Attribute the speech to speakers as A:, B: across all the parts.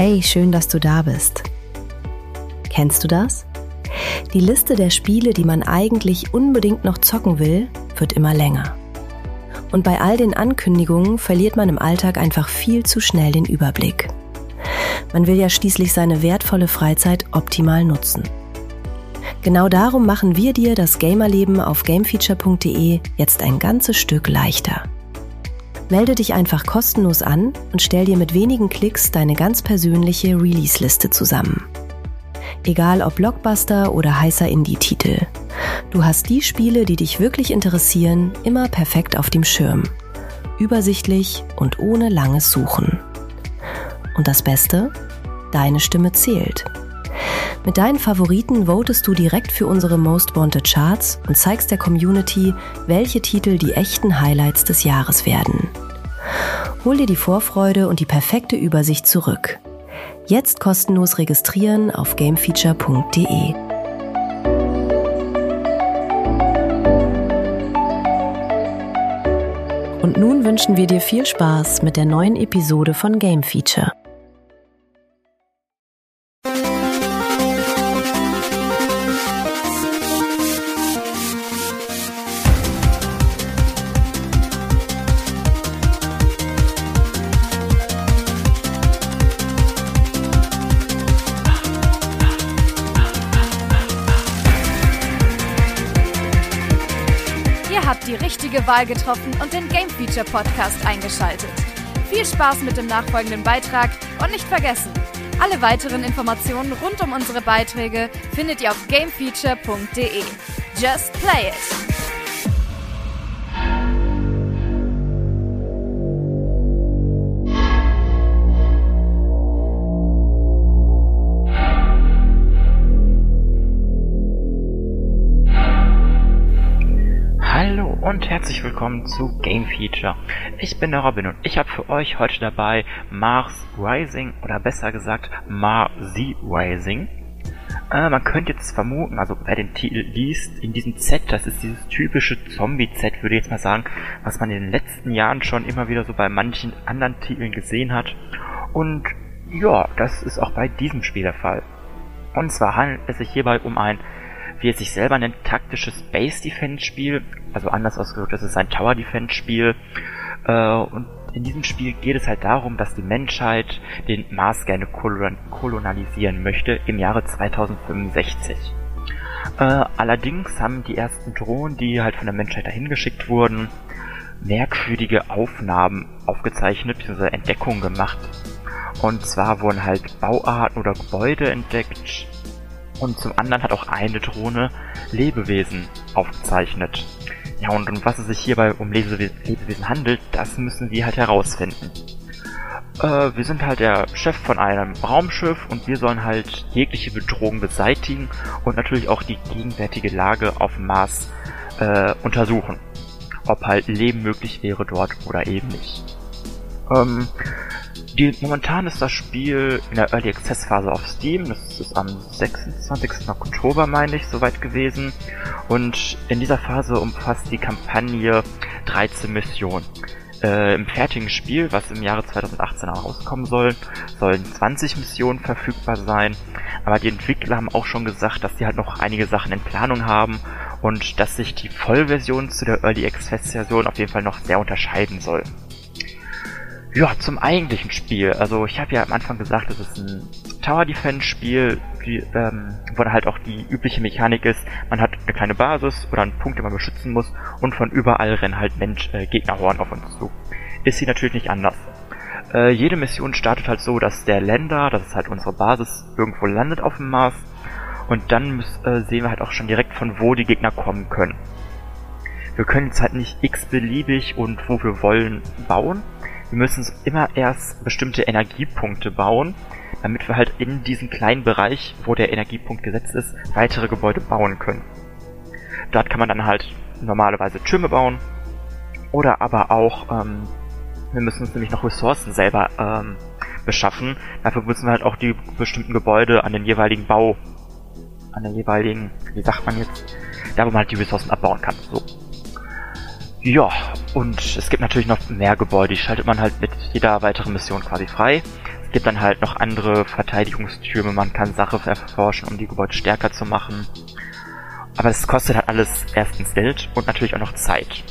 A: Hey, schön, dass du da bist. Kennst du das? Die Liste der Spiele, die man eigentlich unbedingt noch zocken will, wird immer länger. Und bei all den Ankündigungen verliert man im Alltag einfach viel zu schnell den Überblick. Man will ja schließlich seine wertvolle Freizeit optimal nutzen. Genau darum machen wir dir das Gamerleben auf gamefeature.de jetzt ein ganzes Stück leichter. Melde dich einfach kostenlos an und stell dir mit wenigen Klicks deine ganz persönliche Release-Liste zusammen. Egal ob Blockbuster oder heißer Indie-Titel. Du hast die Spiele, die dich wirklich interessieren, immer perfekt auf dem Schirm. Übersichtlich und ohne langes Suchen. Und das Beste? Deine Stimme zählt. Mit deinen Favoriten votest du direkt für unsere Most Wanted Charts und zeigst der Community, welche Titel die echten Highlights des Jahres werden. Hol dir die Vorfreude und die perfekte Übersicht zurück. Jetzt kostenlos registrieren auf gamefeature.de. Und nun wünschen wir dir viel Spaß mit der neuen Episode von Game Feature.
B: Die richtige Wahl getroffen und den Game Feature Podcast eingeschaltet. Viel Spaß mit dem nachfolgenden Beitrag und nicht vergessen, alle weiteren Informationen rund um unsere Beiträge findet ihr auf gamefeature.de. Just play it!
C: Hallo und herzlich willkommen zu Game Feature. Ich bin der Robin und ich habe für euch heute dabei Mars Rising oder besser gesagt Mars-Z Rising. Man könnte jetzt vermuten, also wer den Titel liest, in diesem Z, das ist dieses typische Zombie-Z, würde ich jetzt mal sagen, was man in den letzten Jahren schon immer wieder so bei manchen anderen Titeln gesehen hat. Und ja, das ist auch bei diesem Spiel der Fall. Und zwar handelt es sich hierbei um ein, wie es sich selber nennt, taktisches Space-Defense-Spiel, also anders ausgedrückt, das ist ein Tower-Defense-Spiel, und in diesem Spiel geht es halt darum, dass die Menschheit den Mars gerne kolonialisieren möchte im Jahre 2065. Allerdings haben die ersten Drohnen, die halt von der Menschheit dahin geschickt wurden, merkwürdige Aufnahmen aufgezeichnet, bzw. Entdeckungen gemacht. Und zwar wurden halt Bauarten oder Gebäude entdeckt, und zum anderen hat auch eine Drohne Lebewesen aufgezeichnet. Ja, und um was es sich hierbei um Lebewesen handelt, das müssen wir halt herausfinden. Wir sind halt der Chef von einem Raumschiff und wir sollen halt jegliche Bedrohung beseitigen und natürlich auch die gegenwärtige Lage auf dem Mars untersuchen. Ob halt Leben möglich wäre dort oder eben nicht. Momentan ist das Spiel in der Early Access Phase auf Steam. Das ist am 26. Oktober, meine ich, soweit gewesen. Und in dieser Phase umfasst die Kampagne 13 Missionen. Im fertigen Spiel, was im Jahre 2018 rauskommen soll, sollen 20 Missionen verfügbar sein. Aber die Entwickler haben auch schon gesagt, dass sie halt noch einige Sachen in Planung haben und dass sich die Vollversion zu der Early Access Version auf jeden Fall noch sehr unterscheiden soll. Ja, zum eigentlichen Spiel. Also ich habe ja am Anfang gesagt, es ist ein Tower-Defense-Spiel, wo halt auch die übliche Mechanik ist, man hat eine kleine Basis oder einen Punkt, den man beschützen muss und von überall rennen halt Gegnerhorden auf uns zu. Ist hier natürlich nicht anders. Jede Mission startet halt so, dass der Lander, das ist halt unsere Basis, irgendwo landet auf dem Mars und dann sehen wir halt auch schon direkt, von wo die Gegner kommen können. Wir können jetzt halt nicht x-beliebig und wo wir wollen bauen. Wir müssen immer erst bestimmte Energiepunkte bauen, damit wir halt in diesem kleinen Bereich, wo der Energiepunkt gesetzt ist, weitere Gebäude bauen können. Dort kann man dann halt normalerweise Türme bauen oder aber auch, wir müssen uns nämlich noch Ressourcen selber beschaffen. Dafür müssen wir halt auch die bestimmten Gebäude an den jeweiligen wie sagt man jetzt, da wo man halt die Ressourcen abbauen kann. So. Ja, und es gibt natürlich noch mehr Gebäude, die schaltet man halt mit jeder weiteren Mission quasi frei. Gibt dann halt noch andere Verteidigungstürme, man kann Sachen erforschen, um die Gebäude stärker zu machen. Aber es kostet halt alles erstens Geld und natürlich auch noch Zeit.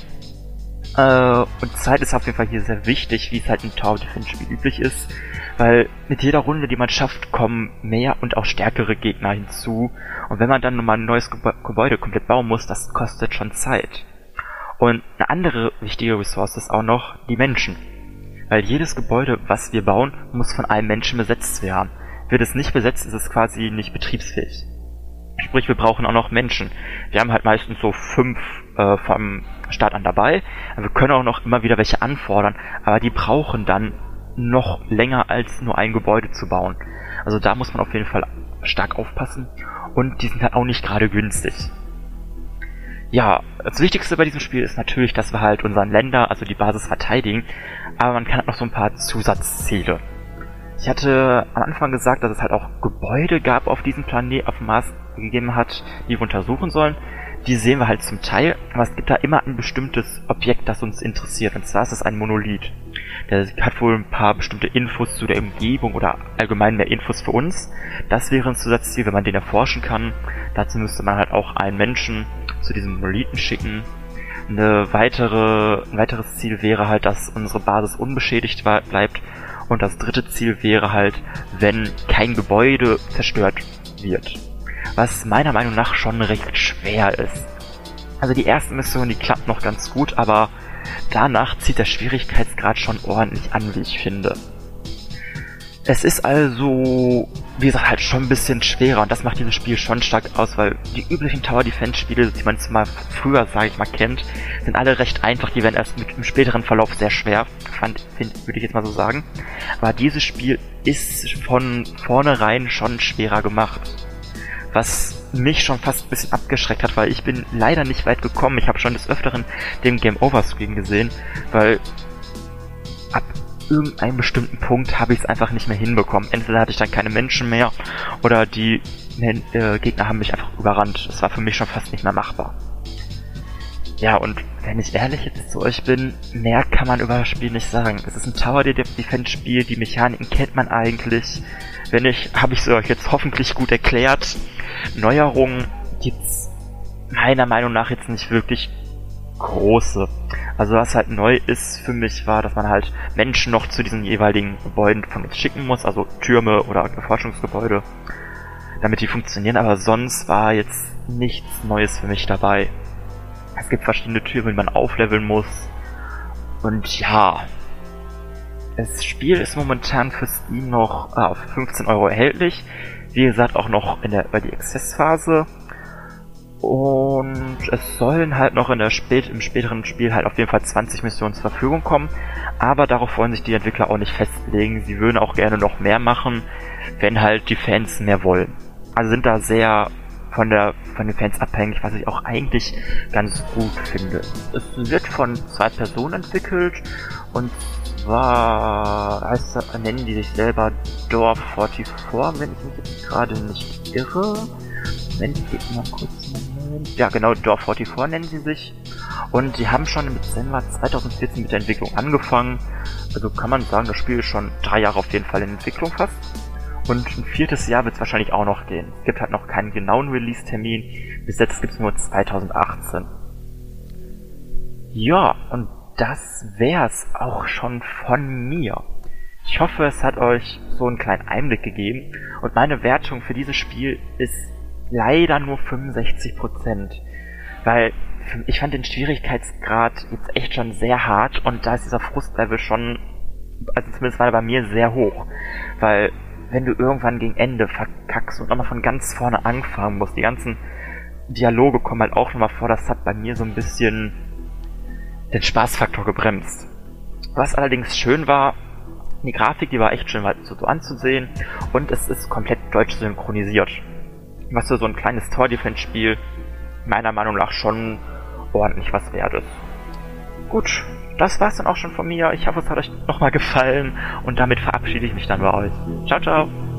C: Und Zeit ist auf jeden Fall hier sehr wichtig, wie es halt im Tower Defense Spiel üblich ist, weil mit jeder Runde, die man schafft, kommen mehr und auch stärkere Gegner hinzu. Und wenn man dann nochmal ein neues Gebäude komplett bauen muss, das kostet schon Zeit. Und eine andere wichtige Ressource ist auch noch die Menschen. Weil jedes Gebäude, was wir bauen, muss von einem Menschen besetzt werden. Wird es nicht besetzt, ist es quasi nicht betriebsfähig. Sprich, wir brauchen auch noch Menschen. Wir haben halt meistens so 5 vom Start an dabei. Wir können auch noch immer wieder welche anfordern, aber die brauchen dann noch länger als nur ein Gebäude zu bauen. Also da muss man auf jeden Fall stark aufpassen und die sind halt auch nicht gerade günstig. Ja, das Wichtigste bei diesem Spiel ist natürlich, dass wir halt unseren Länder, also die Basis verteidigen, aber man kann halt noch so ein paar Zusatzziele. Ich hatte am Anfang gesagt, dass es halt auch Gebäude gab auf diesem Planeten, auf dem Mars gegeben hat, die wir untersuchen sollen. Die sehen wir halt zum Teil, aber es gibt da immer ein bestimmtes Objekt, das uns interessiert. Und zwar ist es ein Monolith. Der hat wohl ein paar bestimmte Infos zu der Umgebung oder allgemein mehr Infos für uns. Das wäre ein Zusatzziel, wenn man den erforschen kann. Dazu müsste man halt auch einen Menschen zu diesem Monolithen schicken. Ein weiteres Ziel wäre halt, dass unsere Basis unbeschädigt bleibt. Und das dritte Ziel wäre halt, wenn kein Gebäude zerstört wird. Was meiner Meinung nach schon recht schwer ist. Also die erste Mission, die klappt noch ganz gut, aber danach zieht der Schwierigkeitsgrad schon ordentlich an, wie ich finde. Es ist also, wie gesagt, halt schon ein bisschen schwerer und das macht dieses Spiel schon stark aus, weil die üblichen Tower Defense Spiele, die man mal früher, sage ich mal, kennt, sind alle recht einfach, die werden erst mit im späteren Verlauf sehr schwer, würde ich jetzt mal so sagen. Aber dieses Spiel ist von vornherein schon schwerer gemacht. Was mich schon fast ein bisschen abgeschreckt hat, weil ich bin leider nicht weit gekommen. Ich habe schon des Öfteren den Game-Over-Screen gesehen, weil ab irgendeinem bestimmten Punkt habe ich es einfach nicht mehr hinbekommen. Entweder hatte ich dann keine Menschen mehr oder die Gegner haben mich einfach überrannt. Das war für mich schon fast nicht mehr machbar. Ja, und wenn ich ehrlich jetzt zu euch bin, mehr kann man über das Spiel nicht sagen. Es ist ein Tower Defense Spiel, die Mechaniken kennt man eigentlich. Wenn nicht, habe ich sie euch jetzt hoffentlich gut erklärt. Neuerungen gibt's meiner Meinung nach jetzt nicht wirklich große. Also was halt neu ist für mich war, dass man halt Menschen noch zu diesen jeweiligen Gebäuden von uns schicken muss, also Türme oder Forschungsgebäude, damit die funktionieren, aber sonst war jetzt nichts Neues für mich dabei. Es gibt verschiedene Türme, die man aufleveln muss und ja, das Spiel ist momentan für Steam noch auf 15 € erhältlich. Wie gesagt, auch noch in der Early Access Phase. Und es sollen halt noch im späteren Spiel halt auf jeden Fall 20 Missionen zur Verfügung kommen. Aber darauf wollen sich die Entwickler auch nicht festlegen. Sie würden auch gerne noch mehr machen, wenn halt die Fans mehr wollen. Also sind da sehr von den Fans abhängig, was ich auch eigentlich ganz gut finde. Es wird von 2 Personen entwickelt und zwar nennen die sich selber Door 44, wenn ich mich jetzt gerade nicht irre. Moment, ich gebe mal kurz einen Moment. Ja genau, Door 44 nennen sie sich. Und die haben schon im Dezember 2014 mit der Entwicklung angefangen. Also kann man sagen, das Spiel ist schon 3 Jahre auf jeden Fall in Entwicklung fast. Und ein 4. Jahr wird es wahrscheinlich auch noch gehen. Es gibt halt noch keinen genauen Release-Termin. Bis jetzt gibt es nur 2018. Ja, und das wär's auch schon von mir. Ich hoffe, es hat euch so einen kleinen Einblick gegeben. Und meine Wertung für dieses Spiel ist leider nur 65%. Weil ich fand den Schwierigkeitsgrad jetzt echt schon sehr hart. Und da ist dieser Frustlevel schon, also zumindest war er bei mir sehr hoch. Weil wenn du irgendwann gegen Ende verkackst und nochmal von ganz vorne anfangen musst, die ganzen Dialoge kommen halt auch nochmal vor, das hat bei mir so ein bisschen den Spaßfaktor gebremst. Was allerdings schön war, die Grafik, die war echt schön so anzusehen und es ist komplett deutsch synchronisiert. Was für so ein kleines Tower-Defense-Spiel meiner Meinung nach schon ordentlich was wert ist. Gut, das war's dann auch schon von mir. Ich hoffe, es hat euch nochmal gefallen und damit verabschiede ich mich dann bei euch. Ciao, ciao!